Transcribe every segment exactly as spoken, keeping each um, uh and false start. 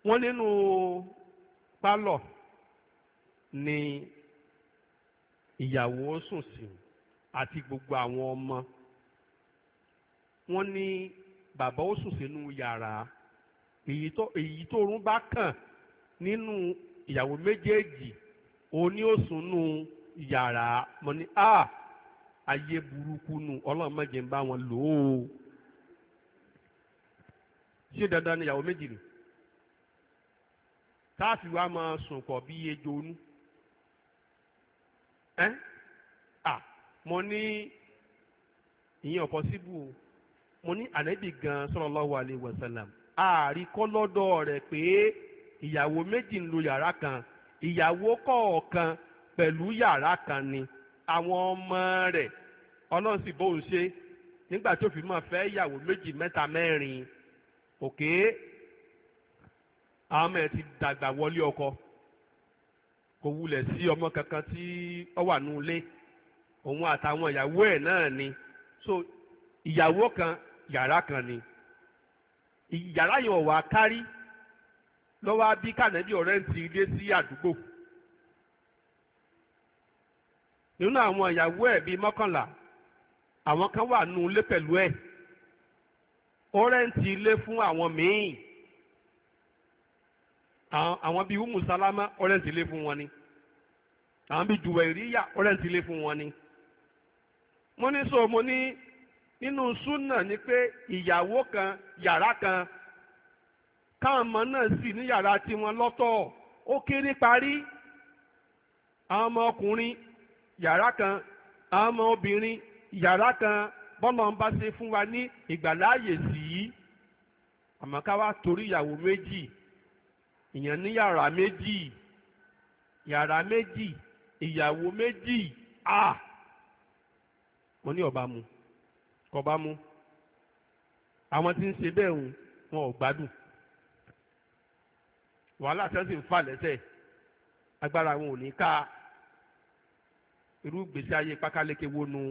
wọ́n nínú pálọ̀ ni ìyàwó sùn sí àti gbogbo àwọn ọmọ. Wọ́n ní bàbá ó sùn sínú yàrá, èyí tó èyí tó rún bá kàn nínú ìyàwó méjèèjì òní ó sùn nù yàrá. Mo ní a ayé burúkú nù, ọlọ́run má jẹ́ ń bá wọn lò ó. Ṣé dandan ni ìyàwó méjì ni táàfì wa máa sùn pọ̀ bí ejò onú? ẹ́ à mo ní ìyẹn ọ̀pọ̀ síbù o. Mo ní ànábì gan sallallahu alaihi wasallam àríkọ́ lọ́dọ̀ rẹ̀ pé ìyàwó méjì ń lo yàrá kan, ìyàwó kọ̀ọ̀kan pẹ̀lú yàrá kan ni. Àwọn ọmọ rẹ̀ ọlọ́run sì bóun ṣe nígbà tó fi máa fẹ́ ìyàwó méjì mẹ́ta mẹ́rin òkè àwọn ọmọ ẹ̀ ti dàgbà wọlé ọkọ, kò wulẹ̀ sí ọmọ kankan tí ó wà nù ilé, òun àtàwọn ìyàwó ẹ̀ náà ni. So ìyàwó kan yàrá kan ni. Yàrá yẹn ò wá kárí lọ́wọ́ bí kànáàbí ọ̀rẹ́ ń ti ilé sí àdúgbò. Nínú àwọn ìyàwó ẹ̀ bíi mọ́kànlá àwọn kan wà nù ilé pẹ̀lú ẹ̀, ọ̀rẹ́ ń ti ilé fún àwọn míì. Àwọn bíi Umu Salama ọ̀rẹ́ ń ti ilé fún wọn ni, àwọn bíi Juwairiya ọ̀rẹ́ ń ti ilé fún wọn ni. Mo ní sọ mo ní nínú súnà ni pé ìyàwó kan yàrá kan, káwọn ọmọ náà sì ní yàrá tiwọn lọ́tọ̀, ó kéré parí. Àwọn ọmọ ọkùnrin yàrá kan, àwọn ọmọ obìnrin yàrá kan, bọ́lá ń bá ṣe fún wa ní ìgbàláàyè sí. Àmọ́ ká wá torí ìyàwó méjì, ìyẹn ní yàrá méjì, yàrá méjì, ìyàwó méjì, a mo ní ọba mu kọba mú. Àwọn tí ń ṣe bẹ́ẹ̀ ń wọn ò gbádùn, wàhálà tí wọ́n sì ń fà lẹ́sẹ̀, agbára wọn ò ní ká. Irú gbèsè ayé pákáleke wo nu.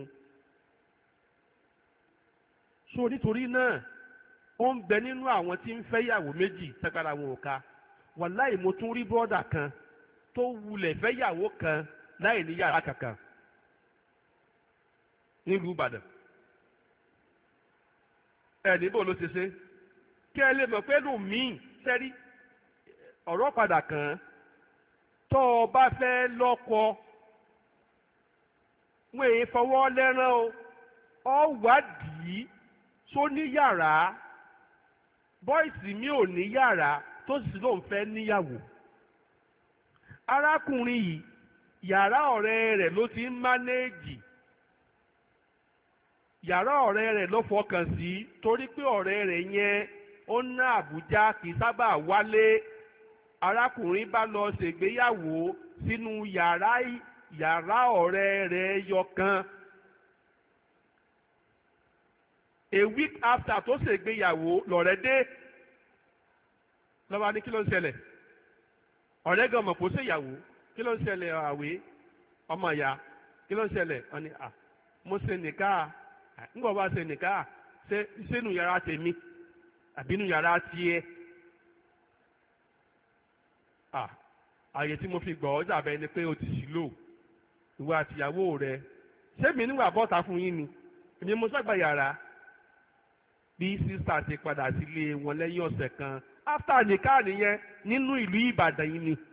So nítorí náà ó ń bẹ nínú àwọn tí ń fẹ́ ìyàwó méjì tágbára wọn ò ká. Wàláì mo tún rí bọ́dà kan tó wulẹ̀ fẹ́ ìyàwó kan láì ní yàrá kankan nílùú Ìbàdàn. Ẹni bò ló ṣe ṣe kí ẹ lè mọ̀ pé lù míì sẹ́rí ọ̀rọ̀ padà kàn án. Tó o bá fẹ́ lọ́kọ wọ́n èyí fọwọ́ lẹ́rán o, ọ wádìí só ní yàrá. Bọ́ìsì mi ò ní yàrá tó sì lóun fẹ́ níyàwó. Arákùnrin yìí yàrá ọ̀rẹ́ rẹ̀ ló ti ń mánéèjì, yàrá ọ̀rẹ́ rẹ̀ ló fọkàn sí torí pé ọ̀rẹ́ rẹ̀ yẹn ó ná Àbújá kì í sábà wálé. Arákùnrin bá lọ ṣègbéyàwó sínú yàrá yàrá ọ̀rẹ́ rẹ̀ yọkan. A week after tó ṣègbéyàwó lọ̀rẹ́ dé lọ́wọ́ ní kí ló ń ṣẹlẹ̀. Ọ̀rẹ́ gan mọ̀ kó ṣèyàwó, kí ló ń ṣẹlẹ̀ àwé ọmọ ìyá, kí ló ń ṣẹlẹ̀. Wọ́n ní à mo ṣe nìka ńgbọ́ bá ṣe nìka ṣe sínú yàrá tèmi àbínú yàrá tiẹ̀. À àyè tí mo fi gbọ́ ọ́ dàbẹ́ ni pé o ti sì lò ìwọ àtìyàwó rẹ. Ṣé mi nígbà bọ́ta fún yín ni? Èmi mo sàgbà yàrá. Bí sísà ti padà sílé wọn lẹ́yìn ọ̀sẹ̀ kan after nìka nìyẹn nínú ìlú Ìbàdàn yìí ni.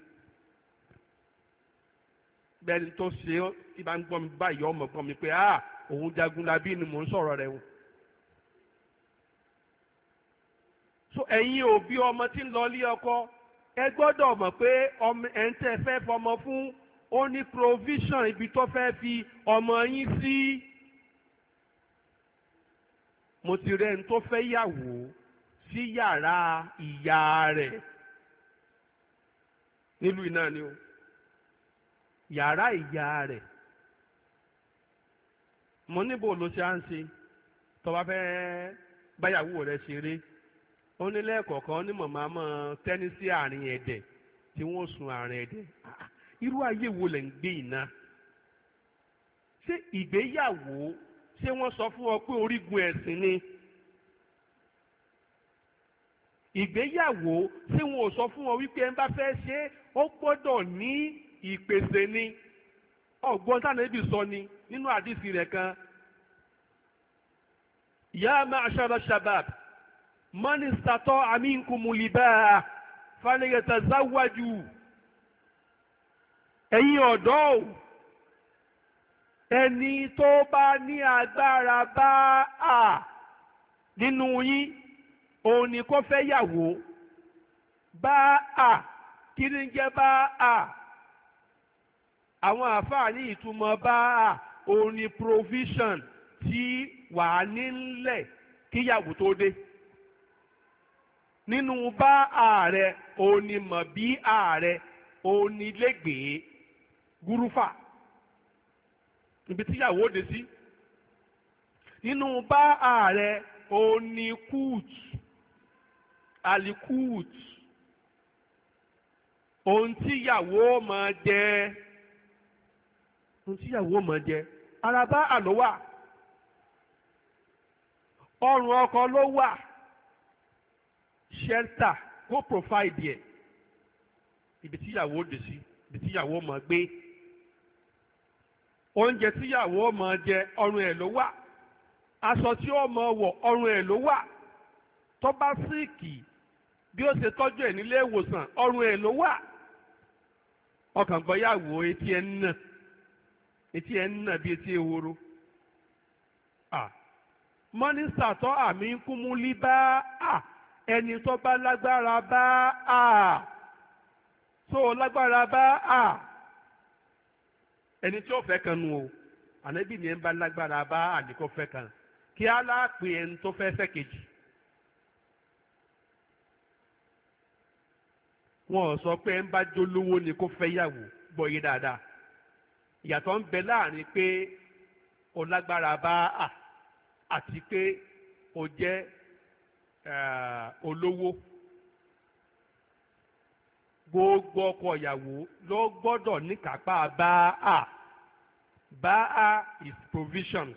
Bẹ́ẹ̀ni tó ṣe é tí bá ń gbọ́ mi báyìí ọmọ gbọ́ mi pé ah òun Jagunlabi ni mò ń sọ̀rọ̀ rẹ̀ o. So ẹ̀yin òbí ọmọ tí ń lọ ilé ọkọ ẹ gbọ́dọ̀ mọ̀ pé ọmọ ẹ̀ ń tẹ́ fẹ́ fọmọ fún ó ní provision ibi tó fẹ́ fi ọmọ yín sí. Mo ti rẹ́ ẹni tó fẹ́ yàwó sí yàrá ìyá rẹ̀ nílùú iná ni o, yàrá ìyá rẹ̀. Mo níbo ló ṣe à ń ṣe tó bá fẹ́ báyàwó rẹ̀ ṣeré. Ó ní lẹ́ẹ̀kọ̀ọ̀kan ní màmá mọ́ tẹ́ni sí àárín ẹ̀dẹ̀ tí wọ́n sun àárín ẹ̀dẹ̀. Irú ayé wo lẹ̀ ń gbé iná? Ṣé ìgbéyàwó ṣé wọ́n sọ fún ọ pé orígun ẹ̀sìn ni? ìgbéyàwó tí wọn ò sọ fún wọn wípé ẹ bá fẹ́ ṣe ó gbọ́dọ̀ ní ìpèsè ni ọ̀gbọ́n táwọn ẹbí sọ ni nínú àdìsí rẹ̀ kan. ya ma'shara shabab man istata'a minkumul ba'a falyatazawwaju. ẹ̀yin ọ̀dọ́ o ẹni tó bá ní agbára bá a nínú yín òun ni kó fẹ́ yàwó. bá a kí ni jẹ́ bá a àwọn àáfàá ní ìtumọ̀ bá a òun ni provision tí wàá nílẹ̀ kíyàwó tó dé. nínú bá a rẹ òun ni mọ̀ bí a rẹ òun ni lẹ́gbẹ̀ẹ́ gúrúfà ibi tíyàwó dé sí. nínú bá a rẹ òun ni kúùtù alikúùtù ohun tíyàwó máa jẹ ohun tíyàwó máa jẹ ara bá a ló wà ọrùn ọkọ ló wà shelter kó provide yẹ ibi tíyàwó dé sí ibi tíyàwó máa gbé oúnjẹ tíyàwó máa jẹ ọrùn ẹ̀ ló wà aṣọ tí ó máa wọ̀ ọrùn ẹ̀ ló wà tó bá síìkì bí ó ṣe tọ́jú ẹ̀ nílé ìwòsàn ọrùn ẹ̀ ló wà ọkàn gbọ́yàwó etí ẹ̀ ń nà etí ẹ̀ ń nà bí etí ehoro. mọ́nísà tó àmì ń kú mú lí bá ẹni tó bá lágbára bá tó lágbára bá ẹni tí ó fẹ́ kan nu o ànábì ni ẹ ń bá lágbára bá àdìkọ́ fẹ́ kan kí á láàpẹ ẹni tó fẹ́ fẹ́ kejì. wọn ò sọ pé ń bá jólówó ni kó fẹ́ yàwó gbọ́ yé dáadáa ìyàtọ̀ ń bẹ láàrin pé o lágbára bá a àti pé o jẹ́ olówó. gbogbo ọkọ ìyàwó ló gbọ́dọ̀ níkápá bá a bá a is provisions.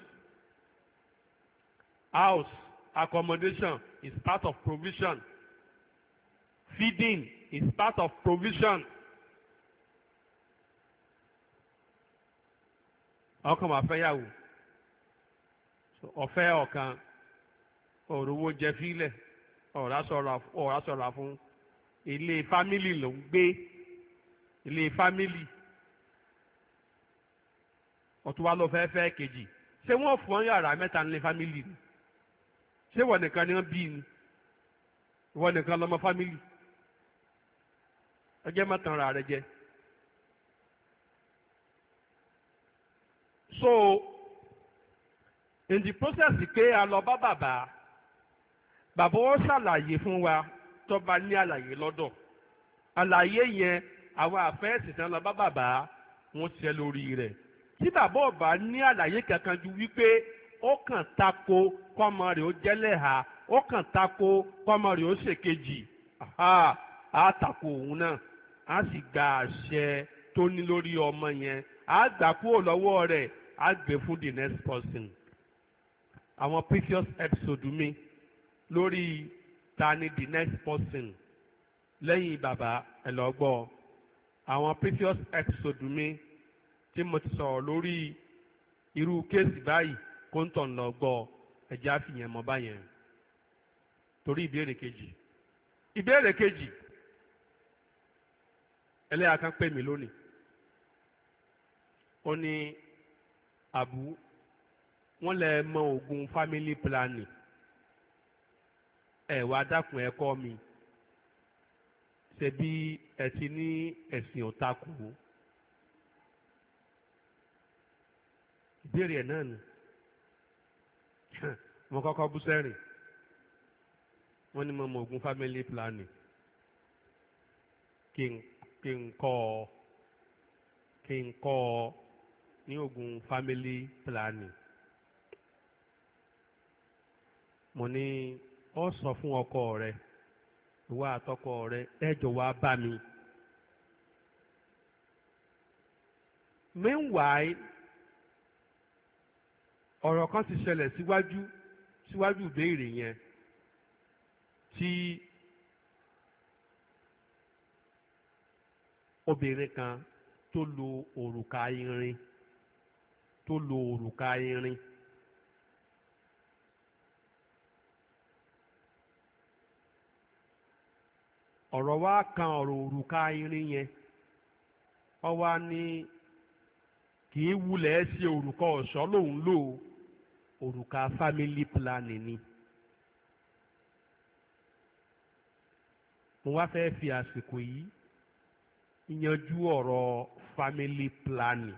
House accommodation is part of provision. Feeding is part of provision. ọkàn máa fẹ́ yàwó ọ̀fẹ́ ọ̀kan òrówó jẹ fílẹ̀ ọ̀rá sọ̀rọ̀ fún ilé fámìlì ló ń gbé ilé fámìlì ọ̀tún wa ló fẹ́ fẹ́ kejì ṣé wọ́n fún ọ yàrá mẹ́ta nílé fámìlì ni ṣé wọ́n nìkan ni wọ́n bí ni wọ́n nìkan lọ́mọ fámìlì ọjọ́ mọ́tàn ra rẹ jẹ. so in the process pé a lọ bá bàbá bàbá ó ṣàlàyé fún wa tó bá ní àlàyé lọ́dọ̀ àlàyé yẹn àwọn àfẹ́ẹ̀sì tán lọ bá bàbá wọn ṣe lórí rẹ̀ tí bàbá ọba ní àlàyé kankan ju wípé ó kàn tako kọ́mọ rẹ̀ ó jẹ́lẹ̀ha ó kàn tako kọ́mọ rẹ̀ ó ṣèkejì á tako òun náà á sì gba àṣẹ tó ní lórí ọmọ yẹn á gbà kúrò lọ́wọ́ rẹ̀ á gbé fún the next person. àwọn previous episode mi lórí ta ni the next person lẹ́yìn bàbá ẹ lọ gbọ́ àwọn previous episode mi tí mo ti sọ̀rọ̀ lórí irú kéèsì báyìí kó ń tàn lọ gbọ́ ẹ̀jẹ̀ àfihàn mọ́ báyẹn torí ìbéèrè kejì ìbéèrè kejì ẹlẹ́yà kan pè mí lónìí ó ní àbú wọ́n lè mọ oògùn family planning ẹ wá dákun ẹ kọ́ mi ṣe bí ẹ ti ní ẹ̀sìn ọ̀takù ìbéèrè ẹ̀ náà ni mo kọ́kọ́ bú sẹ́rìn wọ́n ní mo mọ oògùn family planning kí n kí n kọ́ ọ kí n kọ́ ọ ní oògùn family planning mo ní ọ sọ fún ọkọ rẹ ìwà àtọkọ rẹ ẹ jọ̀ọ́ wá bá mi. meanwhile ọ̀rọ̀ kan ti ṣẹlẹ̀ síwájú síwájú ìbéèrè yẹn tí obìnrin kan tó lo òrùka irin tó lo òrùka irin ọ̀rọ̀ wa kan ọ̀rọ̀ òrùka irin yẹn ó wá ní kì í wulẹ̀ ṣe òrùka ọ̀ṣọ́ lòun lò òrùka family planning ni. mo wá fẹ́ fi àsìkò yìí yanjú ọ̀rọ̀ family planning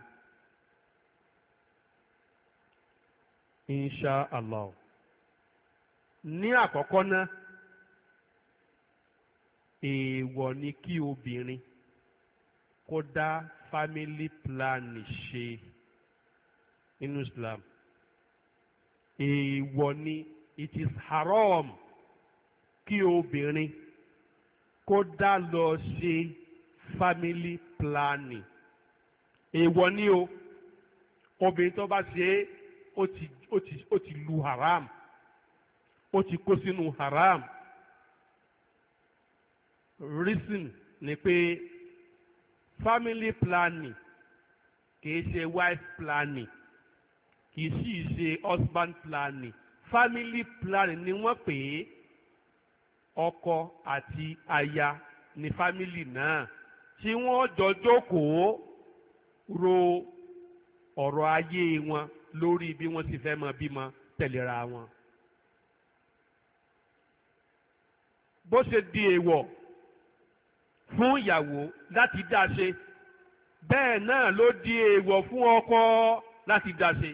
insha allah. ní àkọ́kọ́ náà èèwọ̀ ni kí obìnrin kó dá family planning ṣe nínú Islam. èèwọ̀ ni, it is haram kí obìnrin kó dá lọ ṣe family planning. èèwọ̀ ni o, obìnrin tó bá ṣe é ó ti ó ti ó ti lu haram, ó ti kó sínú haram. reason ni pé family planning kìí ṣe wife planning, kìí sì ṣe husband planning. family planning ni wọ́n pè é. ọkọ àti aya ní family náà tí wọ́n jọ jókòó ro ọ̀rọ̀ ayé wọn lórí bí wọ́n sì fẹ́ mọ bímọ tẹ̀léra wọn. bó ṣe di èèwọ̀ fún ìyàwó láti dá ṣe, bẹ́ẹ̀ náà ló di èèwọ̀ fún ọkọ láti dá ṣe.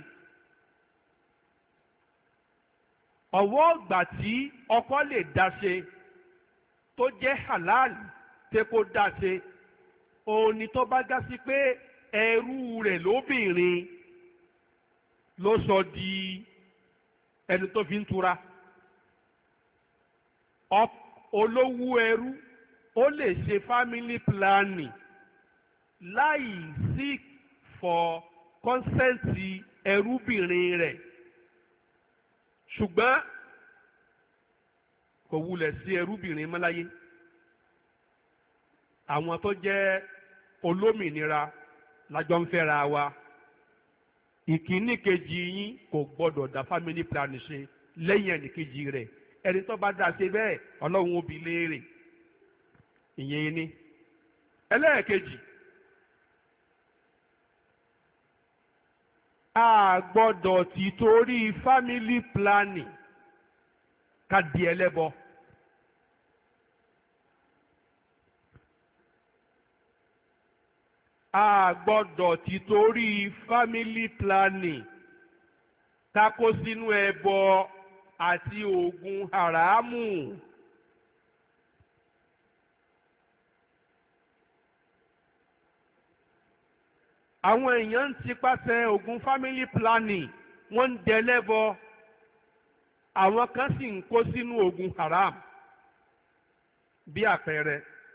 ọ̀wọ́ ìgbà tí ọkọ lè dá ṣe tó jẹ́ halal tẹ́ kó dá ṣe òun ni tó bá dá sí pé ẹrú rẹ̀ lóbìnrin ló sọ di ẹni tó fi ń tura. olówó ẹrú ó lè ṣe family planning láì seek for consent ẹrúbìnrin rẹ̀, ṣùgbọ́n kò wulẹ̀ sí ẹrúbìnrin mọ́láyé. àwọn tó jẹ́ olómìnira lájọ ń fẹ́ra wa, ìkíní kejì yín kò gbọ́dọ̀ dá family plan ṣe lẹ́yìn ẹnìkejì rẹ̀. ẹni tó bá dá ṣe bẹ́ẹ̀ ọlọ́run ó bi léèrè. ìyẹn ni. ẹlẹ́ẹ̀kejì, a gbọ́dọ̀ ti torí family planning ká di ẹlẹ́bọ. a gbọ́dọ̀ ti torí family planning ká kó sínú ẹbọ àti oògùn haramu. àwọn èèyàn ń tipasẹ̀ oògùn family planning wọ́n ń dẹlẹ́bọ, àwọn kan sì ń kó sínú oògùn haram. bí àpẹẹrẹ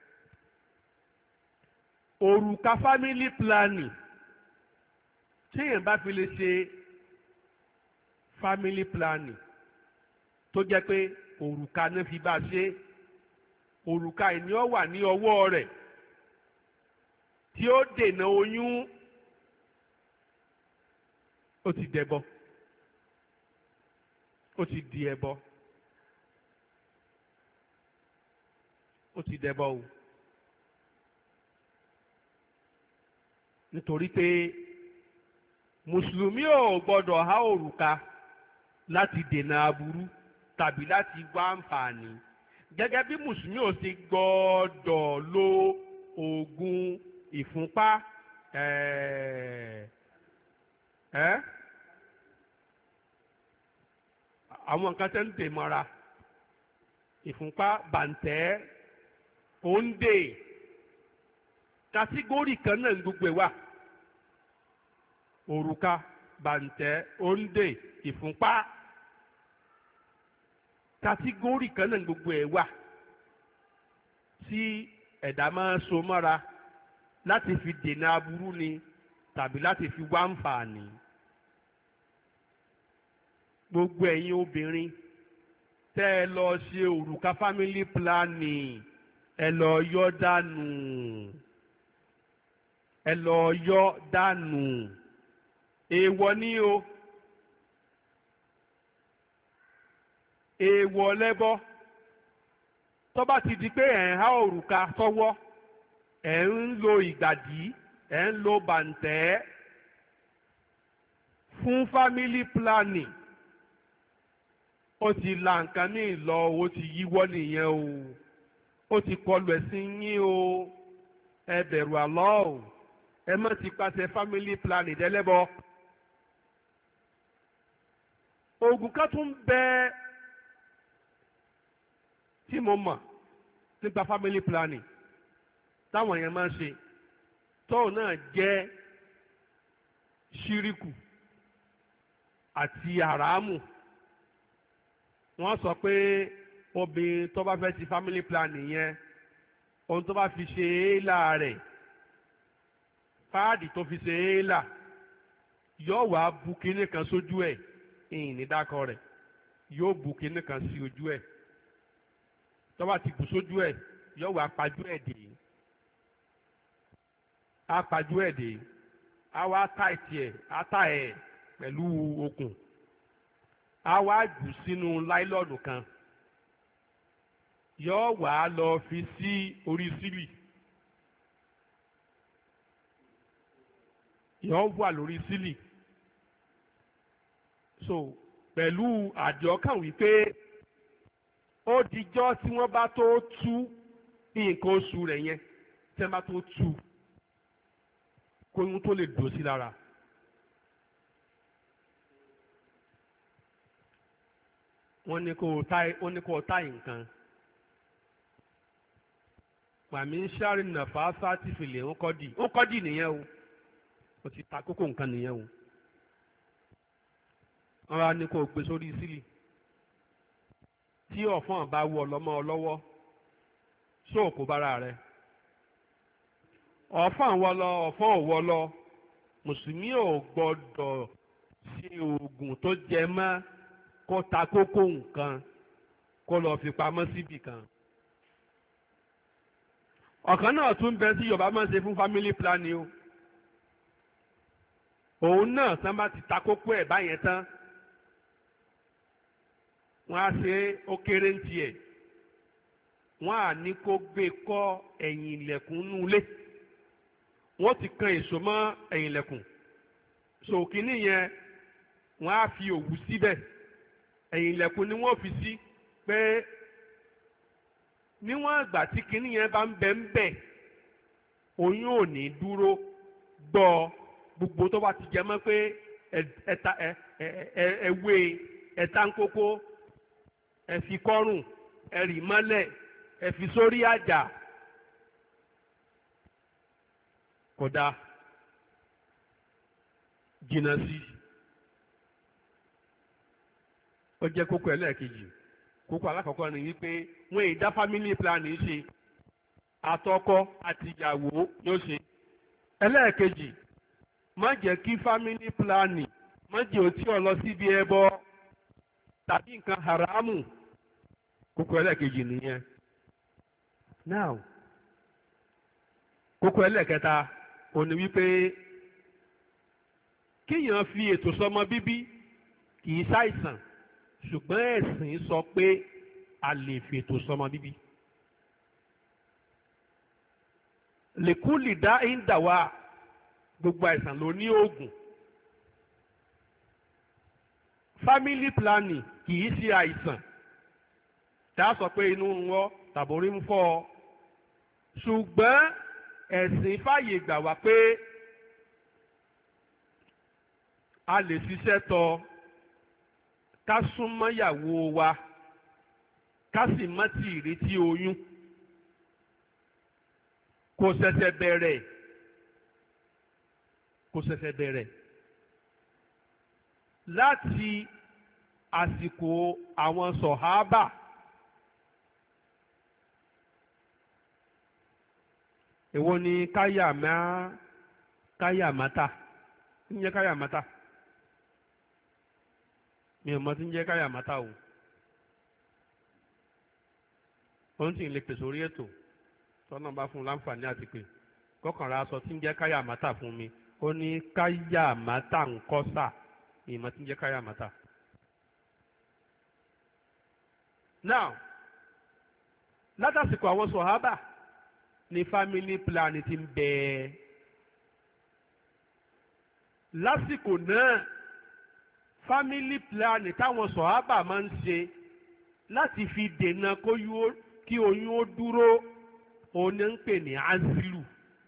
òrùka family planning, téèyàn bá fi lè ṣe family planning tó jẹ́ pé òrùka náà fi bá ṣe, òrùka ìní ọ wà ní ọwọ́ rẹ̀ tí ó dènà oyún, ó ti dẹbọ, ó ti di ẹbọ, ó ti dẹbọ o. nítorí pé mùsùlùmí ò gbọdọ̀ há òrùka láti dènà aburú tàbí láti wá àǹfààní, gẹ́gẹ́ bí mùsùlùmí ò sì gbọdọ̀ lo oògùn ìfúnpá ẹ̀ẹ́ ẹ́ àwọn nǹkan tẹ́ ń dè mọ́ra, ìfúnpá, bàǹtẹ́, òǹdè, kàtígórì kan náà ń gbogbo ẹ̀ wà. òrùka, bàǹtẹ́, òǹdè, ìfúnpá, kàtígórì kan náà ń gbogbo ẹ̀ wà tí ẹ̀dá máa ń so mọ́ra láti fi dènà aburú ni tàbí láti fi wá àǹfààní. gbogbo ẹ̀yin obìnrin tẹ́ ẹ lọ ṣe òrùka family planning ẹ lọ yọ dànù. ẹ lọ yọ dànù èèwọ̀ ni o èèwọ̀ lẹ́bọ tó bá ti di pé ẹ̀ ń há òrùka sọ́wọ́ ẹ̀ ń lo ìgbàdí ẹ̀ ń lo bàǹtẹ́ fún family planning ó ti la nǹkan ní ìlọ ó ti yíwọ́ nìyẹn o ó ti kọlu ẹ̀sìn yín o ẹ bẹ̀rù Allah o ẹ má ti pàṣẹ family planning dẹ́lẹ́bọ. oògùn kan tún bẹ tí mo mọ̀ nípa family planning táwọn èèyàn máa ń ṣe tóun náà jẹ́ ṣíríkù àti àràámù. Wọ́n sọ pé obìnrin tó bá fẹ́ ti family planning yẹn ohun tó bá fi ṣe éélà rẹ̀ páàdì tó fi ṣe éélà yóò wá bu kinní kan sójú ẹ̀ ìyìn ní dákọ rẹ̀ yóò bu kinní kan sí ojú ẹ̀ tó bá ti bù sójú ẹ̀ yóò wá pajú ẹ̀ dè á pajú ẹ̀ dè á wá táìtì ẹ̀ á tà ẹ̀ pẹ̀lú okùn á wá jù sínú láìlọ́ọ̀nù kan yóò wá lọ fi sí orí sílì yóò wà lórí sílì so pẹ̀lú àjọkàn wípé ó dijọ́ tí wọ́n bá tó tú nǹkan oṣù rẹ̀ yẹn tí wọ́n bá tó tú kóyún tó lè dò sí lára. wọ́n ní kó táì wọ́n ní kó táì nǹkan pàmí ń ṣáàrì nàfà sáàtì fìlẹ̀ ń kọ́dì ń kọ́dì nìyẹn o ó ti ta kókó nǹkan nìyẹn o wọ́n wá ní kó gbé sórí sílì tí ọ̀fọ́n bá wọ ọlọ́mọ ọlọ́wọ́ sóò kó bára rẹ̀ ọ̀fọ́n wọlọ ọ̀fọ́n ò wọlọ mùsùlùmí ò gbọ́dọ̀ ṣe oògùn tó jẹ mọ́ kó ta kókó nǹkan kó lọ fi pamọ́ síbì kan. ọ̀kan náà tún bẹ tí Yorùbá máa ń ṣe fún family planning o òun náà tán bá ti ta kókó ẹ̀ báyẹn tán wọ́n á ṣe ó kéré ń tiẹ̀ wọ́n á ní kó gbé kọ́ ẹ̀yìn ilẹ̀kùn nú ilé wọ́n ti kan èso mọ́ ẹ̀yìn ilẹ̀kùn sòkínì yẹn wọ́n á fi òwú síbẹ̀ ẹ̀yìn ilẹ̀kùn ni wọ́n fi sí pé níwọ̀n àgbà tí kinní yẹn bá ń bẹ ń bẹ oyún ò ní dúró gbọ́ gbogbo tó bá ti jẹ mọ́ pé ẹ̀ta ẹ̀wé ẹ̀ta ń kókó ẹ̀fi kọ́rùn ẹ̀rì mọ́lẹ̀ ẹ̀fi sórí àjà kódà jìnnà sí ó jẹ́ kókó ẹlẹ́ẹ̀kejì kókó alákọ̀ọ́kọ́ ni wípé wọ́n èyí dá family planning ṣe àtọkọ àtìyàwó yóò ṣe ẹlẹ́ẹ̀kejì má jẹ́ kí family planning má jẹ́ òtí ọ̀ lọ síbi ẹbọ tàbí nǹkan haramu kókó ẹlẹ́ẹ̀kejì nìyẹn now kókó ẹlẹ́ẹ̀kẹta ó ní wípé kíyàn fi ètò sọmọ bíbí kì í ṣàìsàn ṣùgbọ́n ẹ̀sìn sọ pé a lè fi ètò sọmọ bíbí lèkúlì dá ìndàwà gbogbo àìsàn ló ní oògùn family planning kì í ṣe àìsàn tá a sọ pé inú ń wọ́ tàbórí ń fọ́ ọ ṣùgbọ́n ẹ̀sìn fàyè gbà wá pé a lè ṣiṣẹ́ tọ́ ká súnmọ́ ìyàwó wa ká sì má ti ìrètí oyún kò ṣẹ̀ṣẹ̀ bẹ̀rẹ̀ kò ṣẹ̀ṣẹ̀ bẹ̀rẹ̀ láti àsìkò àwọn sọ̀hábà èwo ni káyàmá káyàmátà ń jẹ́ káyàmátà mi ò mọ tí ń jẹ́ káyàmátà o òun sì ń lè pèsè orí ètò tọ́nà bá fún un láǹfààní àti pé kọkànlá aṣọ tí ń jẹ́ káyàmátà fún mi ó ní káyàmátà ń kọ́ sà ìmọ̀ tí ń jẹ́ káyàmátà. now látàsìkò àwọn sọ̀hábà ni family plan ti ń bẹ lásìkò náà family plan táwọn sọ̀hábà máa ń ṣe láti fi dènà kí oyún ó dúró òun ní ń pè ní azilu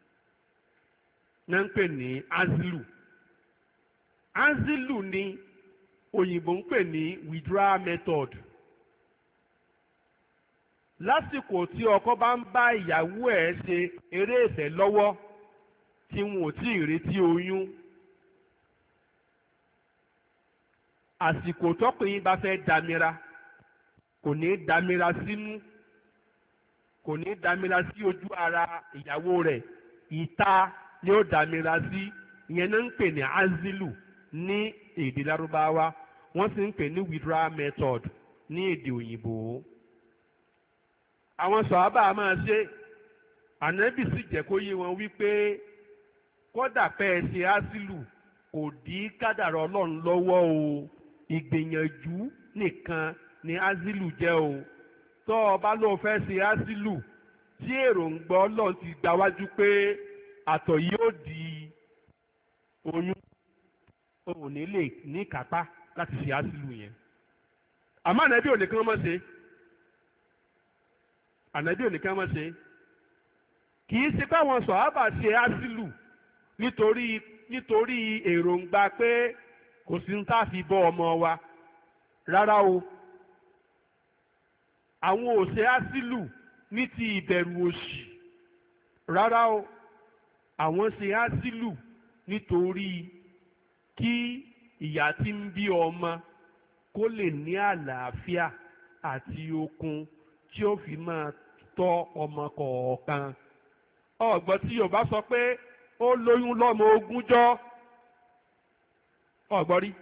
ní ń pè ní azilu azilu ni òyìnbó ń pè ní withdrawal method lásìkò tí ọkọ bá ń bá ìyàwó ẹ̀ ṣe eré ìfẹ́ lọ́wọ́ tí wọn ò tí ì retí oyún àsìkò tọkùnrin bá fẹ́ damira kò ní damira sínú kò ní damira sí ojú ara ìyàwó rẹ̀ ìta ni ó damira sí ìyẹn náà ń pè ní azilu ní èdè lárúbáwá wọ́n sì ń pè ní withdrawal method ní èdè òyìnbó. àwọn sọ̀hábà máa ṣe ànábì sì jẹ́ kó yé wọn wípé kódà pẹ́ ẹ ṣe azilu kò dí kádàrá ọlọ́run lọ́wọ́ o ìgbìyànjú nìkan ni azilu jẹ́ o tó o bá lóo fẹ́ ṣe azilu tí èròǹgbà ọlọ́run ti gbà wájú pé àtọ̀ yóò di oyún o ò ní lè ní kápá láti ṣe azilu yẹn àmọ́ ànábì ò ní kí wọ́n mọ̀ ṣe ànábì ò ní kí wọ́n mọ̀ ṣe kì í ṣe pé àwọn sọ̀hábà ṣe azilu nítorí nítorí èròǹgbà pé kò sí ní tá a fi bọ́ ọmọ wa rárá o àwọn ò ṣe azilu ní ti ìbẹ̀rù òṣì rárá o àwọn ṣe azilu nítorí kí ìyá tí ń bí ọmọ kó lè ní àlàáfíà àti okun tí ó fi máa tọ́ ọmọ kọ̀ọ̀kan ọ̀gbọ́n tí Yorùbá sọ pé ó lóyún lọ́mọ ogúnjọ́ ọ̀gbọ́n rí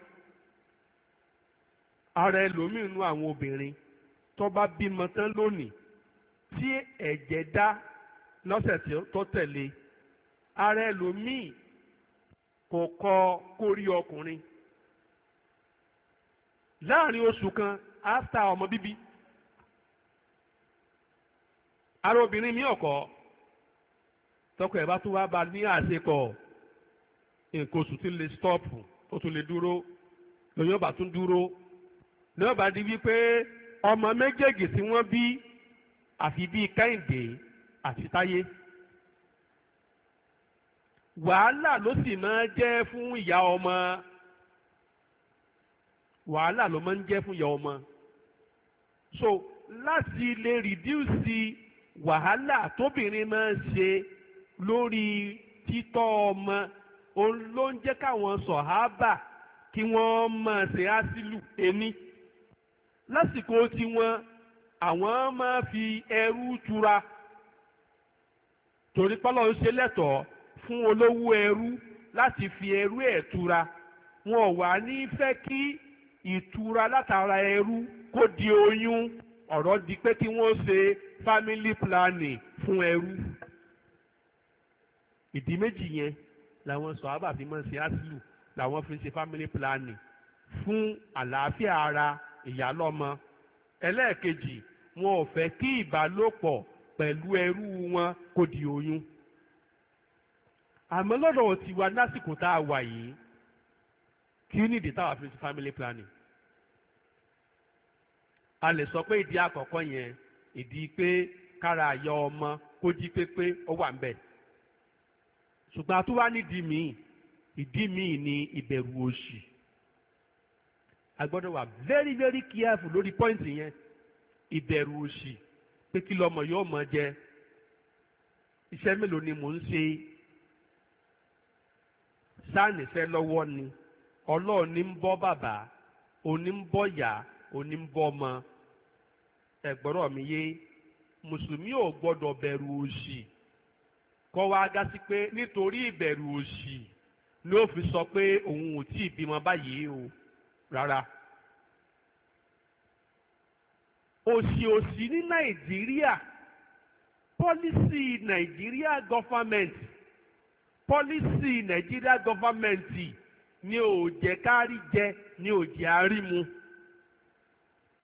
ara ẹlòmíín nú àwọn obìnrin tó bá bímọ tán lónìí tí ẹ̀jẹ̀ dá lọ́sẹ̀ tó tẹ̀lé ara ẹlòmíín kò kọ kórí ọkùnrin láàrin oṣù kan áfítà ọmọ bíbí ara obìnrin mi ọkọ tọkọ ẹ̀ bá tún wá bá ní àṣekọ nǹkan oṣù tí ń lè stọọpù ó tún lè dúró lóyún ọba tún dúró ní ọba di wípé ọmọ méjèèjì tí wọ́n bí àfi bíi Kẹ́hìndé àti Táyé wàhálà ló sì máa jẹ́ fún ìyá ọmọ wàhálà ló máa ń jẹ́ fún ìyá ọmọ so láti lè rìdíùsì wàhálà tóbìnrin máa ń ṣe lórí títọ́ ọmọ òun ló ń jẹ́ káwọn sọ̀hábà kí wọ́n máa ṣe ásílù ẹni lásìkò tiwọn àwọn máa fi ẹrú tura torí pálọ̀ ń ṣe lẹ́tọ̀ọ́ fún olówó ẹrú láti fi ẹrú ẹ̀ tura wọn ò wá ní fẹ́ kí ìtura látara ẹrú kó di oyún ọ̀rọ̀ di pé kí wọ́n ṣe family planning fún ẹrú ìdí méjì yẹn làwọn sọ̀hábà fi máa ń ṣe ásílù làwọn fi ń ṣe family planning fún àlàáfíà ara ìyálọ́mọ ẹlẹ́ẹ̀kejì wọn ò fẹ́ kí ìbálòpọ̀ pẹ̀lú ẹrú wọn kó di oyún àmọ́ lọ́dọ̀ tiwa lásìkò tá a wà yìí kí nídìí táwa fi ń ṣe family planning a lè sọ pé ìdí àkọ́kọ́ yẹn ìdí pé kára àyà ọmọ kó jí pépé ó wà ń bẹ̀ ṣùgbọ́n a tún wá nídìí míì ìdí míì ni ìbẹ̀rù òṣì a gbọ́dọ̀ wà very very careful lórí pọ́ìntì yẹn ìbẹ̀rù òṣì pé kí lọ́mọ yóò mọ jẹ iṣẹ́ mélòó ni mò ń ṣe sáànìfẹ́ lọ́wọ́ ni ọlọ́run ní ń bọ́ bàbá òní ń bọ́ ìyá òní ń bọ́ ọmọ ẹ̀gbọ́rọ̀ mi yé mùsùlùmí ò gbọ́dọ̀ bẹ̀rù òṣì kọ́ wa gá sí pé nítorí ìbẹ̀rù òṣì ni ó fi sọ pé òun ò tí ì bímọ báyìí o rárá. òṣì òṣì ní nàìjíríà pọ́lísì nàìjíríà gọ́fàmẹ̀ntì pọ́lísì Nàìjíríà gọ́fàmẹ̀ntì ni ò jẹ́ kárí jẹ ni ò jẹ́ àrímu.